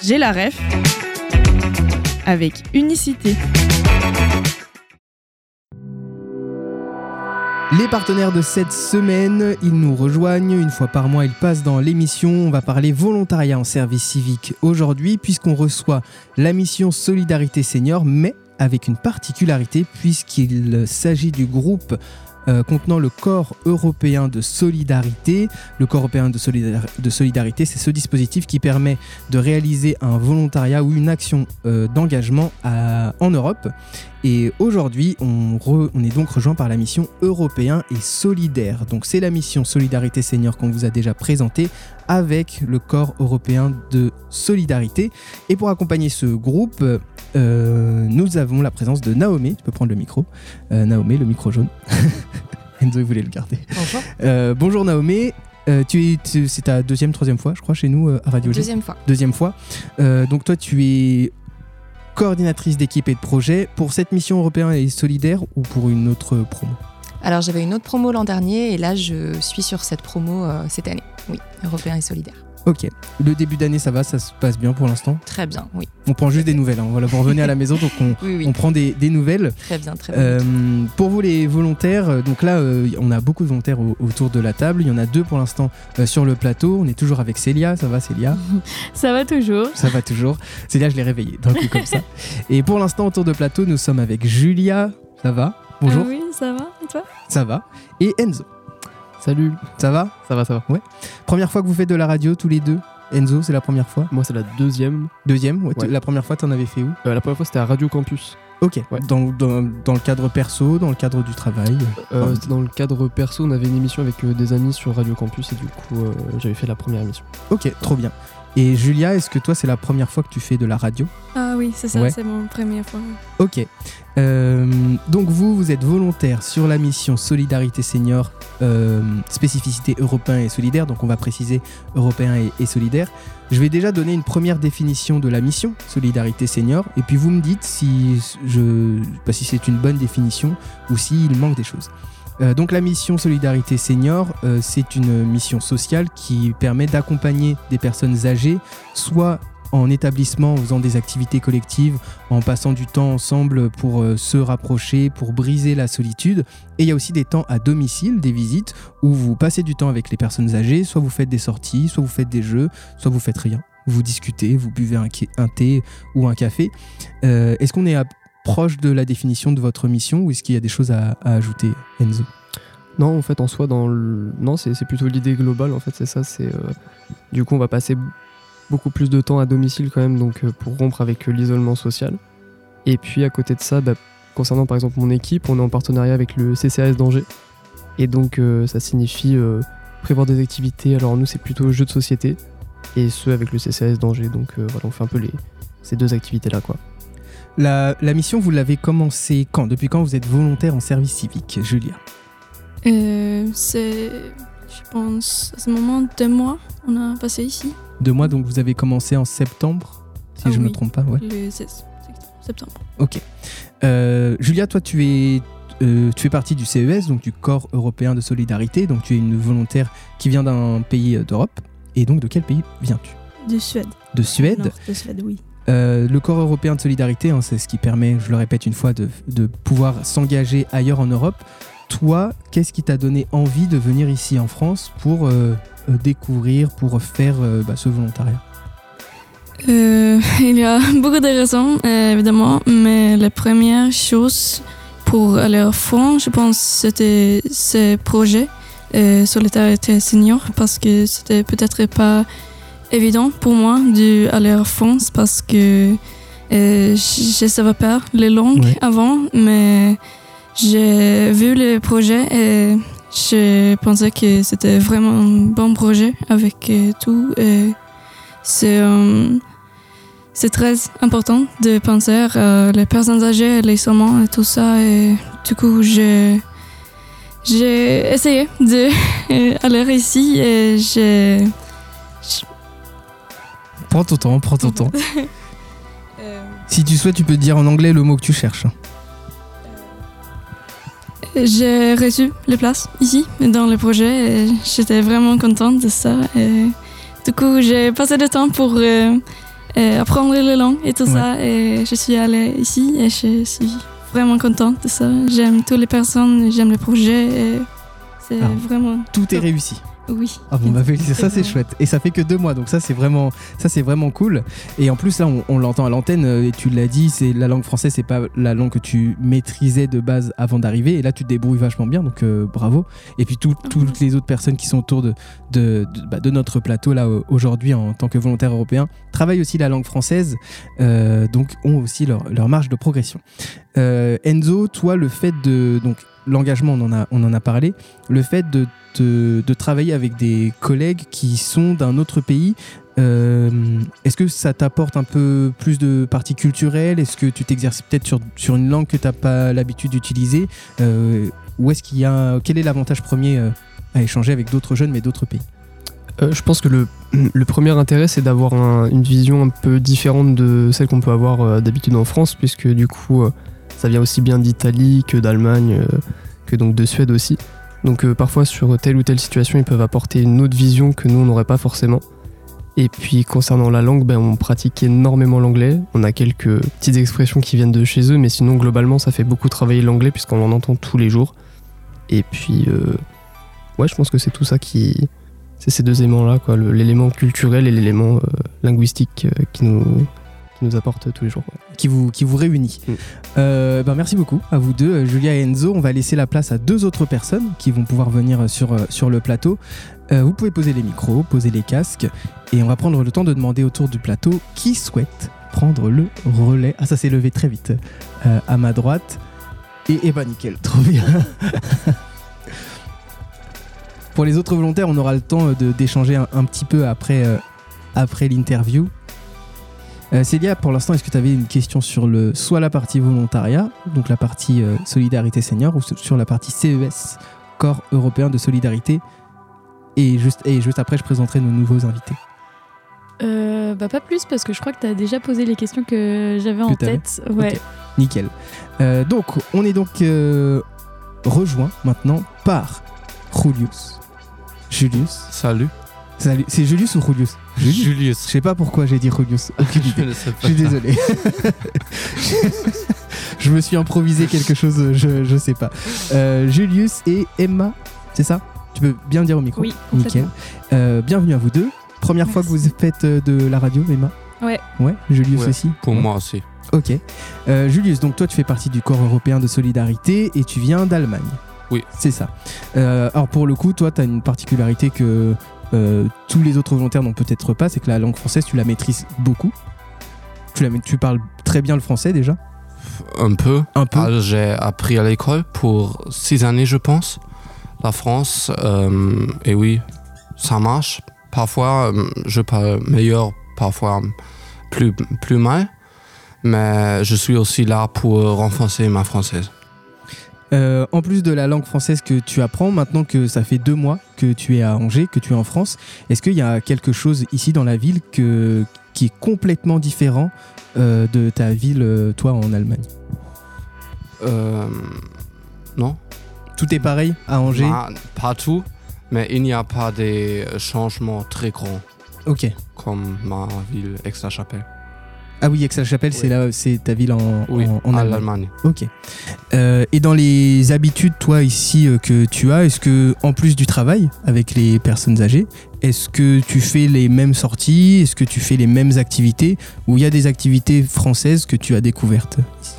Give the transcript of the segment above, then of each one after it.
J'ai la ref avec Unicité. Les partenaires de cette semaine, ils nous rejoignent. Une fois par mois, ils passent dans l'émission. On va parler volontariat en service civique aujourd'hui, puisqu'on reçoit la mission Solidarité Senior, mais avec une particularité, puisqu'il s'agit du groupe contenant le Corps européen de solidarité. Le Corps européen de solidarité, c'est ce dispositif qui permet de réaliser un volontariat ou une action d'engagement en Europe. Et aujourd'hui, on est donc rejoint par la mission Européen et Solidaire. Donc c'est la mission Solidarité Senior qu'on vous a déjà présentée avec le Corps européen de solidarité. Et pour accompagner ce groupe, nous avons la présence de Naomé. Tu peux prendre le micro. Naomé, le micro jaune. Enzo, il voulait le garder. Bonjour. Bonjour Naomé. C'est ta troisième fois, je crois, chez nous à Radio G. Deuxième fois. Donc toi, tu es coordinatrice d'équipe et de projet pour cette mission Européen et Solidaire ou pour une autre promo ? Alors j'avais une autre promo l'an dernier et là je suis sur cette promo cette année. Oui, Européen et Solidaire. Ok. Le début d'année, ça va, ça se passe bien pour l'instant ? Très bien, oui. On prend juste des nouvelles. Hein. Voilà, vous revenez à la maison, donc on prend des nouvelles. Très bien, très bien. Pour vous les volontaires, donc là, on a beaucoup de volontaires autour de la table. Il y en a 2 pour l'instant sur le plateau. On est toujours avec Célia. Ça va, Célia ? Ça va toujours. Ça va toujours. Célia, je l'ai réveillée d'un coup comme ça. Et pour l'instant, autour de plateau, nous sommes avec Julia. Ça va ? Bonjour. Oui, ça va. Et toi ? Ça va. Et Enzo. Salut. Ça va ? Ça va. Ouais. Première fois que vous faites de la radio tous les deux ? Enzo, c'est la première fois ? Moi, c'est la deuxième. Deuxième, ouais. Ouais. La première fois, t'en avais fait où ? La première fois, c'était à Radio Campus. Ok, ouais. Dans le cadre perso, dans le cadre du travail C'était dans le cadre perso, on avait une émission avec des amis sur Radio Campus et du coup, j'avais fait la première émission. Ok, trop bien. Et Julia, est-ce que toi, c'est la première fois que tu fais de la radio ? Ah oui, c'est ça, ouais. C'est mon première fois. Ok. Donc vous êtes volontaire sur la mission Solidarité Senior, spécificité Européen et Solidaire, donc on va préciser Européen et Solidaire. Je vais déjà donner une première définition de la mission Solidarité Senior, et puis vous me dites si c'est une bonne définition ou s'il manque des choses. Donc la mission Solidarité Senior, c'est une mission sociale qui permet d'accompagner des personnes âgées, soit en établissement, en faisant des activités collectives, en passant du temps ensemble pour se rapprocher, pour briser la solitude. Et il y a aussi des temps à domicile, des visites, où vous passez du temps avec les personnes âgées, soit vous faites des sorties, soit vous faites des jeux, soit vous faites rien. Vous discutez, vous buvez un thé ou un café. Est-ce qu'on est proche de la définition de votre mission ou est-ce qu'il y a des choses à ajouter, Enzo ? Non, en fait, en soi, non, c'est plutôt l'idée globale, en fait, c'est ça. Du coup, on va passer beaucoup plus de temps à domicile quand même, donc pour rompre avec l'isolement social. Et puis, à côté de ça, concernant par exemple mon équipe, on est en partenariat avec le CCAS d'Angers. Et donc, ça signifie prévoir des activités. Alors, nous, c'est plutôt jeux de société. Et ce, avec le CCAS d'Angers. Donc, voilà, on fait un peu ces 2 activités-là, quoi. La mission, vous l'avez commencé quand ? Depuis quand vous êtes volontaire en service civique, Julia ? C'est, je pense, à ce moment, 2 mois, on a passé ici. 2 mois, donc vous avez commencé en septembre, si je ne me trompe pas. Ouais. Le 16 septembre. Ok. Julia, toi, tu fais partie du CES, donc du Corps européen de solidarité. Donc tu es une volontaire qui vient d'un pays d'Europe. Et donc de quel pays viens-tu ? De Suède. De Suède ? Nord de Suède, oui. Le Corps européen de solidarité, c'est ce qui permet, je le répète une fois, de pouvoir s'engager ailleurs en Europe. Toi, qu'est-ce qui t'a donné envie de venir ici en France pour découvrir, pour faire ce volontariat ? Il y a beaucoup de raisons, évidemment, mais la première chose pour aller en France, je pense, c'était ce projet Solidarité Senior, parce que c'était peut-être pas évident pour moi d'aller en France, parce que je ne savais pas les langues avant, mais j'ai vu le projet et je pensais que c'était vraiment un bon projet avec tout. Et c'est très important de penser à les personnes âgées, l'isolement et tout ça. Et du coup, j'ai essayé d'aller ici et j'ai... Prends ton temps. Si tu souhaites, tu peux dire en anglais le mot que tu cherches. J'ai reçu les places ici, dans le projet, et j'étais vraiment contente de ça. Et du coup, j'ai passé du temps pour apprendre les langues et tout ça. Et je suis allée ici et je suis vraiment contente de ça. J'aime toutes les personnes, j'aime le projet. Et c'est vraiment... Tout est réussi. Oui. Ah bon, ça c'est chouette. Et ça fait que 2 mois, donc ça c'est vraiment cool. Et en plus là, on l'entend à l'antenne, et tu l'as dit, c'est la langue française, c'est pas la langue que tu maîtrisais de base avant d'arriver. Et là, tu te débrouilles vachement bien, donc bravo. Et puis toutes les autres personnes qui sont autour de notre plateau là aujourd'hui en tant que volontaires européens travaillent aussi la langue française, donc ont aussi leur marge de progression. Enzo, toi, le fait de l'engagement, on en a parlé, le fait de travailler avec des collègues qui sont d'un autre pays, est-ce que ça t'apporte un peu plus de partie culturelle? Est-ce que tu t'exerces peut-être sur une langue que tu n'as pas l'habitude d'utiliser? Ou est-ce quel est l'avantage premier à échanger avec d'autres jeunes mais d'autres pays? Je pense que le premier intérêt, c'est d'avoir une vision un peu différente de celle qu'on peut avoir d'habitude en France, puisque du coup ça vient aussi bien d'Italie que d'Allemagne, que donc de Suède aussi. Donc parfois sur telle ou telle situation, ils peuvent apporter une autre vision que nous on n'aurait pas forcément. Et puis concernant la langue, on pratique énormément l'anglais. On a quelques petites expressions qui viennent de chez eux, mais sinon globalement ça fait beaucoup travailler l'anglais puisqu'on en entend tous les jours. Et puis je pense que c'est tout ça c'est ces 2 éléments-là, quoi, l'élément culturel et l'élément linguistique qui nous apporte tous les jours, quoi. Qui vous réunit. Merci beaucoup à vous deux, Julia et Enzo. On va laisser la place à 2 autres personnes qui vont pouvoir venir sur le plateau. Vous pouvez poser les micros, poser les casques, et on va prendre le temps de demander autour du plateau qui souhaite prendre le relais. Ah, ça s'est levé très vite à ma droite. Et nickel, trop bien. Pour les autres volontaires, on aura le temps d'échanger un petit peu après l'interview. Célia, pour l'instant, est-ce que tu avais une question sur soit la partie volontariat, donc la partie solidarité senior, ou sur la partie CES, Corps européen de solidarité, et juste après, je présenterai nos nouveaux invités. Pas plus, parce que je crois que tu as déjà posé les questions que j'avais en tête. Ouais. Okay. Nickel. Donc, on est rejoint maintenant par Julius. Salut. C'est Julius ou Julius? Julius. Je sais pas pourquoi j'ai dit Julius. Aucune idée. Je suis désolé. Je me suis improvisé quelque chose, je sais pas. Julius et Emma, c'est ça? Tu peux bien dire au micro? Oui, nickel. Bienvenue à vous deux. Première fois que vous faites de la radio, Emma? Ouais. Ouais, Julius aussi? Pour moi aussi. Ok. Julius, donc toi tu fais partie du Corps européen de solidarité et tu viens d'Allemagne. Oui. C'est ça. Alors pour le coup, toi tu as une particularité que tous les autres volontaires n'ont peut-être pas, c'est que la langue française tu la maîtrises beaucoup. Tu parles très bien le français déjà? Un peu. Alors, j'ai appris à l'école pour 6 années je pense, la France, et oui, ça marche. Parfois je parle meilleur, parfois plus mal, mais je suis aussi là pour renforcer ma française. En plus de la langue française que tu apprends, maintenant que ça fait 2 mois que tu es à Angers, que tu es en France, est-ce qu'il y a quelque chose ici dans la ville qui est complètement différent de ta ville, toi, en Allemagne? Non. Tout est pareil à Angers? Pas tout, mais il n'y a pas des changements très grands. Ok. Comme ma ville, Aix-la-Chapelle. Ah oui, Aix-la-Chapelle, oui. C'est ta ville en Allemagne. Ok. Et dans les habitudes, toi, ici, que tu as, est-ce que, en plus du travail avec les personnes âgées, est-ce que tu fais les mêmes sorties? Est-ce que tu fais les mêmes activités? Ou il y a des activités françaises que tu as découvertes?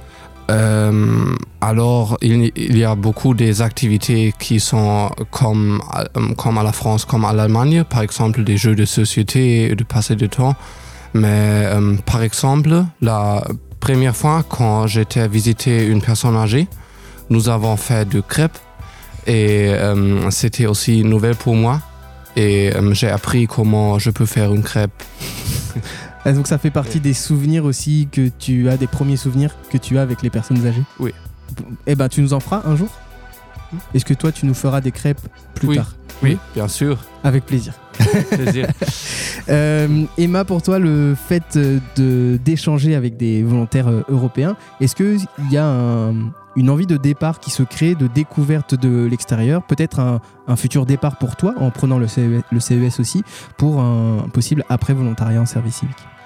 Alors, il y a beaucoup des activités qui sont comme à la France, comme à l'Allemagne, par exemple des jeux de société, de passer du temps. Mais par exemple, la première fois quand j'étais visiter une personne âgée, nous avons fait de crêpes et c'était aussi nouvelle pour moi. Et j'ai appris comment je peux faire une crêpe. Donc ça fait partie des souvenirs aussi que tu as, des premiers souvenirs que tu as avec les personnes âgées? Oui. Eh ben tu nous en feras un jour? Est-ce que toi tu nous feras des crêpes plus tard? Oui, bien sûr. Avec plaisir. Plaisir. Emma, pour toi, le fait d'échanger avec des volontaires européens, est-ce qu'il y a une envie de départ qui se crée, de découverte de l'extérieur, peut-être un futur départ pour toi en prenant le CES aussi, pour un possible après-volontariat en service civique?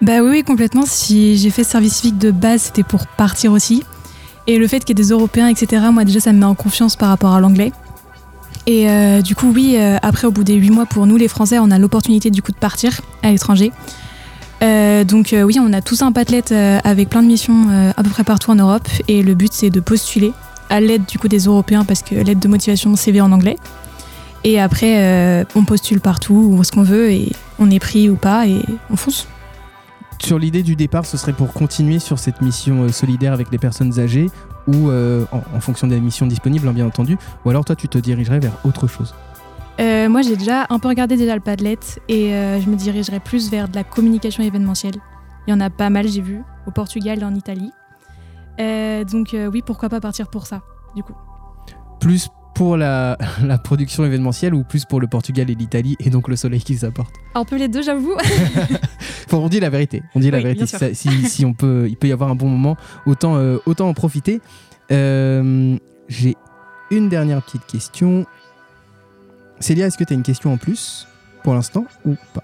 Bah oui, complètement. Si j'ai fait service civique de base, c'était pour partir aussi. Et le fait qu'il y ait des Européens, etc., moi déjà, ça me met en confiance par rapport à l'anglais. Et du coup, oui, après, au bout des 8 mois, pour nous, les Français, on a l'opportunité du coup de partir à l'étranger. Donc oui, on a tous un Padlet avec plein de missions à peu près partout en Europe. Et le but, c'est de postuler à l'aide du coup des Européens, parce que l'aide de motivation CV en anglais. Et après, on postule partout où ce qu'on veut et on est pris ou pas et on fonce. Sur l'idée du départ, ce serait pour continuer sur cette mission solidaire avec les personnes âgées ou en fonction des missions disponibles, hein, bien entendu, ou alors toi tu te dirigerais vers autre chose? Moi j'ai déjà un peu regardé déjà le Padlet et je me dirigerais plus vers de la communication événementielle. Il y en a pas mal, j'ai vu, au Portugal et en Italie. Donc oui, pourquoi pas partir pour ça, du coup. Plus pour la production événementielle ou plus pour le Portugal et l'Italie et donc le soleil qu'ils apportent? Un peu les deux, j'avoue. On dit la vérité. On dit la vérité. Si il peut y avoir un bon moment, autant en profiter. J'ai une dernière petite question. Célia, est-ce que tu as une question en plus pour l'instant ou pas?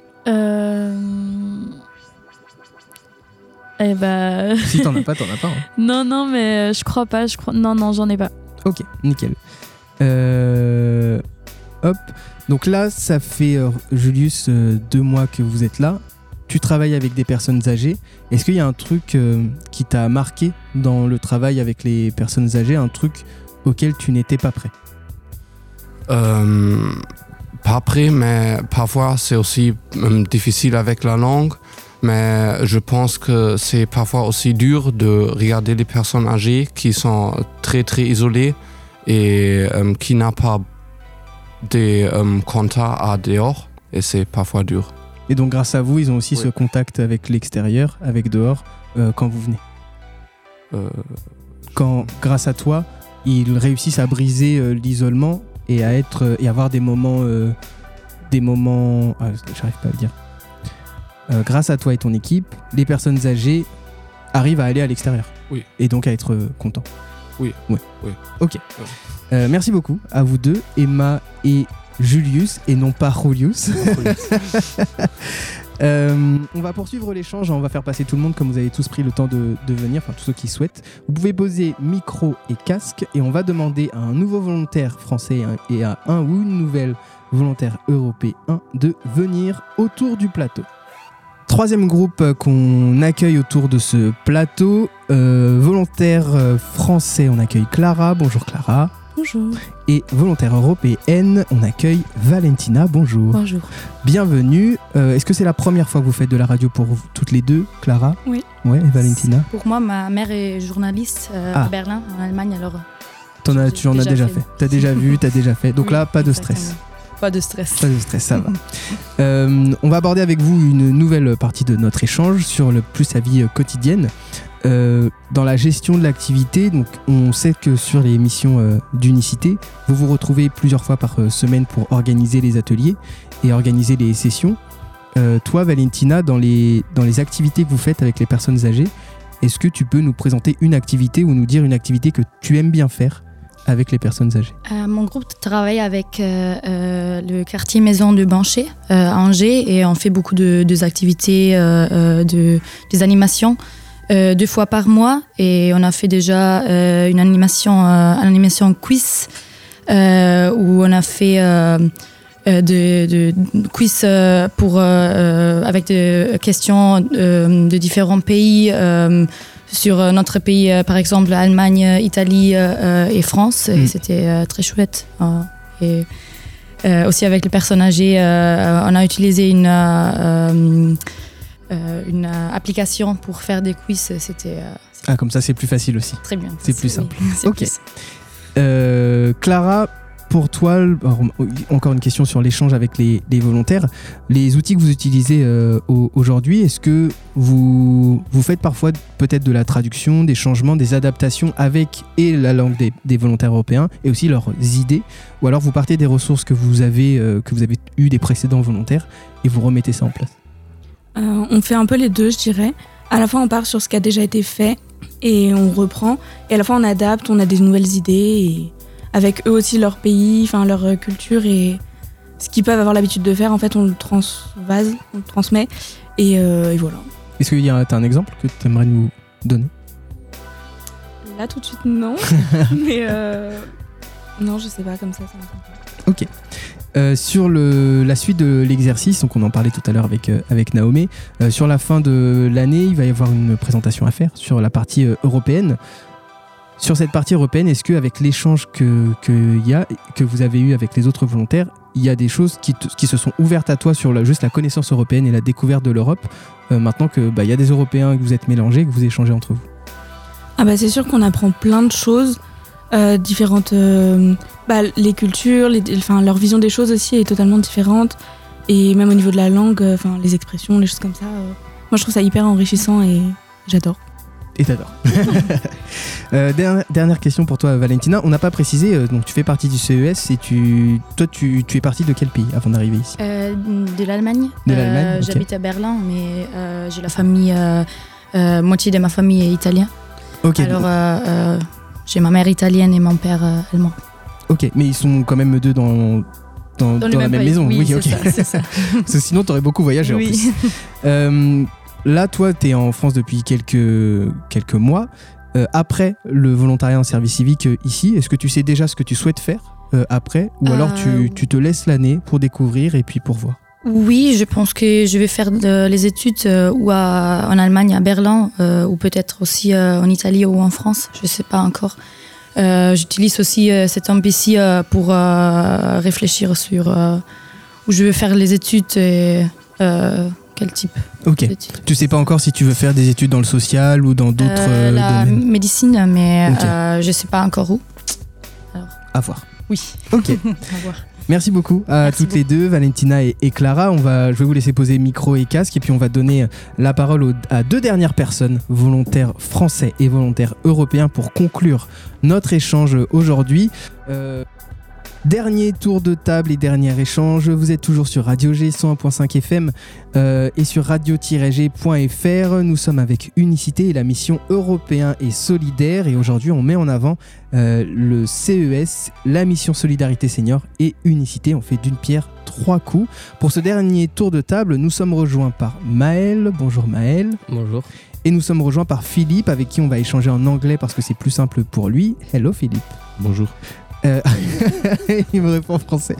Eh bah... Si t'en as pas, t'en as pas. Hein. Non, mais je crois pas. Non, j'en ai pas. Ok, nickel. Hop. Donc là, ça fait, Julius, 2 mois que vous êtes là. Tu travailles avec des personnes âgées. Est-ce qu'il y a un truc qui t'a marqué dans le travail avec les personnes âgées, un truc auquel tu n'étais pas prêt? Pas prêt, mais parfois c'est aussi difficile avec la langue. Mais je pense que c'est parfois aussi dur de regarder les personnes âgées qui sont très très isolées et qui n'ont pas des contacts à dehors. Et c'est parfois dur. Et donc grâce à vous, ils ont aussi ce contact avec l'extérieur, avec dehors, quand vous venez. Quand, grâce à toi, ils réussissent à briser l'isolement et à avoir des moments, j'arrive pas à le dire. Grâce à toi et ton équipe, les personnes âgées arrivent à aller à l'extérieur. Oui. Et donc à être contents. Oui. Ok. Merci beaucoup à vous deux, Emma et Julius, et non pas Julius. On va poursuivre l'échange, on va faire passer tout le monde comme vous avez tous pris le temps de venir, enfin tous ceux qui souhaitent. Vous pouvez poser micro et casque et on va demander à un nouveau volontaire français et à un ou une nouvelle volontaire européen de venir autour du plateau. Troisième groupe qu'on accueille autour de ce plateau, volontaire français, on accueille Clara. Bonjour Clara. Bonjour. Et volontaire européenne, on accueille Valentina. Bonjour. Bonjour. Bienvenue. Est-ce que c'est la première fois que vous faites de la radio pour vous, toutes les deux, Clara? Oui. Ouais, et Valentina? Pour moi, ma mère est journaliste à Berlin, en Allemagne, alors... Tu en as déjà fait. T'as déjà vu, t'as déjà fait. Donc oui, là, pas de stress. Pas de stress. Pas de stress, ça va. On va aborder avec vous une nouvelle partie de notre échange sur le plus sa vie quotidienne. Dans la gestion de l'activité, donc on sait que sur les missions d'unicité, vous vous retrouvez plusieurs fois par semaine pour organiser les ateliers et organiser les sessions. Toi, Valentina, dans les activités que vous faites avec les personnes âgées, est-ce que tu peux nous présenter une activité ou nous dire une activité que tu aimes bien faire avec les personnes âgées? Mon groupe travaille avec le quartier Maison de Bancher à Angers et on fait beaucoup de activités, des animations 2 fois par mois et on a fait déjà une animation quiz où on a fait de quiz avec des questions de différents pays sur notre pays, par exemple Allemagne, Italie et France. Et c'était très chouette. Et aussi avec les personnes âgées, on a utilisé une application pour faire des quiz. C'était comme ça c'est plus facile aussi. Très bien. C'est plus simple. Oui, c'est ok. plus. Clara, pour toi, encore une question sur l'échange avec les volontaires. Les outils que vous utilisez aujourd'hui, est-ce que vous faites parfois peut-être de la traduction, des changements, des adaptations avec la langue des volontaires européens et aussi leurs idées, ou alors vous partez des ressources que vous avez eues des précédents volontaires et vous remettez ça en place? On fait un peu les deux, je dirais. À la fois, on part sur ce qui a déjà été fait et on reprend. Et à la fois, on adapte, on a des nouvelles idées. Et avec eux aussi, leur pays, leur culture. Et ce qu'ils peuvent avoir l'habitude de faire, en fait, on le transvase, on le transmet, et voilà. Est-ce que t'as un exemple que tu aimerais nous donner? Là, tout de suite, non. Mais non, je sais pas, comme ça me vient pas. Ok. Sur la suite de l'exercice, donc on en parlait tout à l'heure avec Naomé, sur la fin de l'année, il va y avoir une présentation à faire sur la partie européenne. Sur cette partie européenne, est-ce qu'avec l'échange que vous avez eu avec les autres volontaires, il y a des choses qui se sont ouvertes à toi sur juste la connaissance européenne et la découverte de l'Europe, maintenant que y a des Européens, que vous êtes mélangés, que vous échangez entre vous? Ah bah c'est sûr qu'on apprend plein de choses différentes. Les cultures, leur vision des choses aussi est totalement différente. Et même au niveau de la langue, les expressions, les choses comme ça. Moi, je trouve ça hyper enrichissant et j'adore. Et t'adores. Dernière question pour toi, Valentina. On n'a pas précisé, donc tu fais partie du CES et tu es partie de quel pays avant d'arriver ici? De l'Allemagne. De l'Allemagne, ok. J'habite à Berlin, mais j'ai la famille, moitié de ma famille est italienne. Ok. Alors, j'ai ma mère italienne et mon père allemand. Ok, mais ils sont quand même deux dans la même maison. Oui, ok. c'est ça. Parce que sinon, t'aurais beaucoup voyagé oui. En plus. Là, toi, t'es en France depuis quelques mois. Après le volontariat en service civique ici, est-ce que tu sais déjà ce que tu souhaites faire après? Ou alors tu te laisses l'année pour découvrir et puis pour voir? Oui, je pense que je vais faire les études en Allemagne, à Berlin, ou peut-être aussi en Italie ou en France, je ne sais pas encore. J'utilise aussi cette ambition pour réfléchir sur où je veux faire les études et quel type d'études. Tu ne sais pas encore si tu veux faire des études dans le social ou dans d'autres la domaines? Médecine, mais je ne sais pas encore où. Alors. À voir. Oui. Ok. À voir. Merci beaucoup à toutes les deux, Valentina et Clara. Je vais vous laisser poser micro et casque et puis on va donner la parole à deux dernières personnes, volontaires français et volontaires européens, pour conclure notre échange aujourd'hui. Dernier tour de table et dernier échange. Vous êtes toujours sur Radio G 101.5 FM et sur radio-g.fr. Nous sommes avec Unicité et la mission Européen et Solidaire. Et aujourd'hui, on met en avant le CES, la mission Solidarité Senior et Unicité. On fait d'une pierre trois coups. Pour ce dernier tour de table, nous sommes rejoints par Maël. Bonjour Maël. Bonjour. Et nous sommes rejoints par Philippe, avec qui on va échanger en anglais parce que c'est plus simple pour lui. Hello Philippe. Bonjour. Il me répond en français.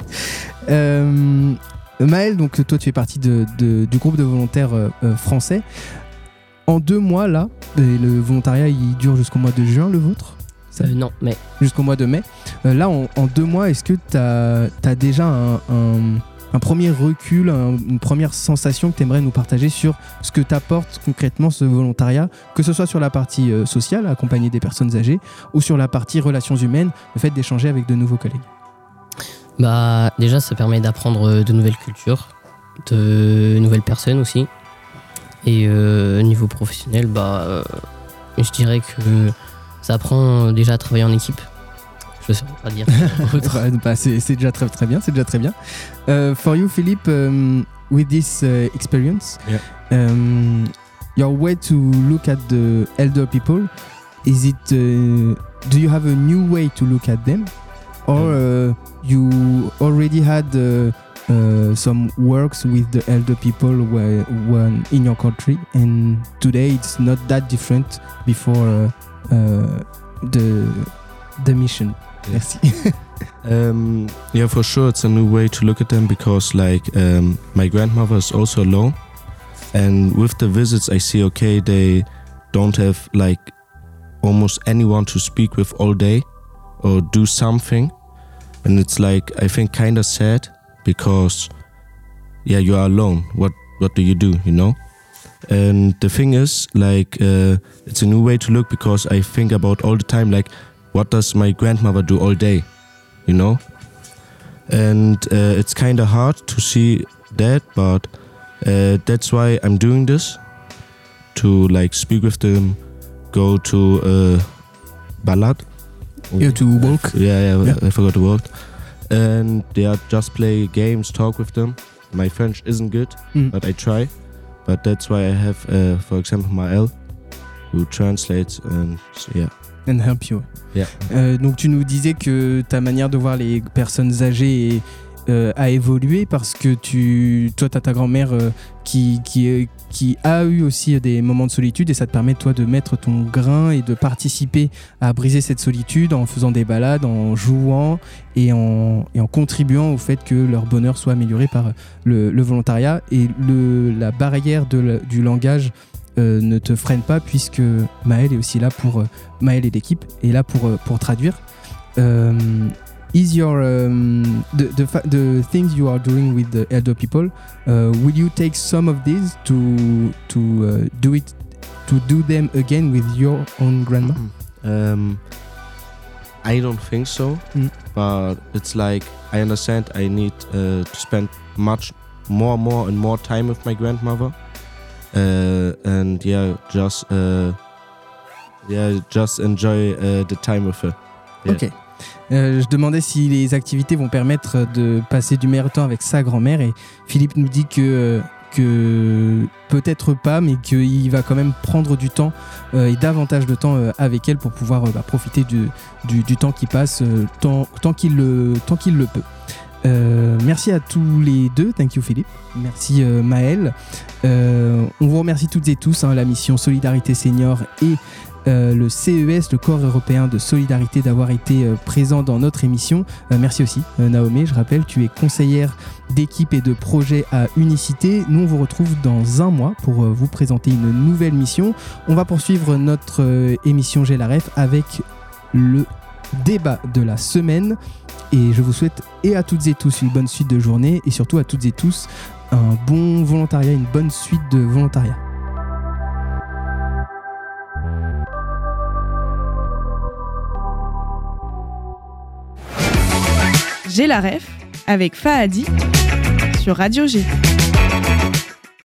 Maël, donc toi tu fais partie du groupe de volontaires français. En 2 mois là, le volontariat il dure jusqu'au mois de juin, le vôtre? Non, mai. Jusqu'au mois de mai. Là en 2 mois, est-ce que tu as déjà un premier recul, une première sensation que tu aimerais nous partager sur ce que t'apporte concrètement ce volontariat, que ce soit sur la partie sociale, accompagner des personnes âgées, ou sur la partie relations humaines, le fait d'échanger avec de nouveaux collègues? Déjà, ça permet d'apprendre de nouvelles cultures, de nouvelles personnes aussi. Et niveau professionnel, je dirais que ça apprend déjà à travailler en équipe. Je ne sais pas dire. C'est déjà très bien. C'est déjà très bien. For you, Philippe, with this experience, your way to look at the elder people, is it? Do you have a new way to look at them, or you already had some works with the elder people when in your country, and today it's not that different before the mission? Merci. Yeah, for sure it's a new way to look at them, because my grandmother is also alone, and with the visits I see, okay, they don't have almost anyone to speak with all day or do something, and it's I think kind of sad, because you are alone. What do, you know? And the thing is, it's a new way to look, because I think about all the time, what does my grandmother do all day, you know? And it's kind of hard to see that, but that's why I'm doing this, to speak with them, go to ballad. Yeah, to walk. Yeah. I forgot the word. And just play games, talk with them. My French isn't good, but I try. But that's why I have, for example, Maël, who translates, and And help you. Yeah. Donc tu nous disais que ta manière de voir les personnes âgées a évolué parce que toi, tu as ta grand-mère qui a eu aussi des moments de solitude et ça te permet, toi, de mettre ton grain et de participer à briser cette solitude en faisant des balades, en jouant et en contribuant au fait que leur bonheur soit amélioré par le volontariat. Et la barrière du langage ne te freine pas puisque Maël est aussi là Maël et l'équipe est là pour traduire. Is your the things you are doing with the elder people? Will you take some of these to do them again with your own grandma? I don't think so, but it's like I understand I need to spend much more time with my grandmother, and just enjoy the time with her. Yeah. Ok. Je demandais si les activités vont permettre de passer du meilleur temps avec sa grand-mère et Philippe nous dit que peut-être pas, mais qu'il va quand même prendre du temps et davantage de temps avec elle pour pouvoir profiter du temps qui passe tant qu'il le peut. Merci à tous les deux, thank you Philippe, merci Maël. On vous remercie toutes et tous, la mission Solidarité Senior et le CES, le Corps européen de solidarité, d'avoir été présent dans notre émission. Merci aussi Naomi, je rappelle, tu es conseillère d'équipe et de projet à Unicité. Nous on vous retrouve dans un mois pour vous présenter une nouvelle mission. On va poursuivre notre émission J'ai la ref avec le débat de la semaine et je vous souhaite et à toutes et tous une bonne suite de journée et surtout à toutes et tous un bon volontariat, une bonne suite de volontariat. J'ai la ref avec Fahadi sur Radio G.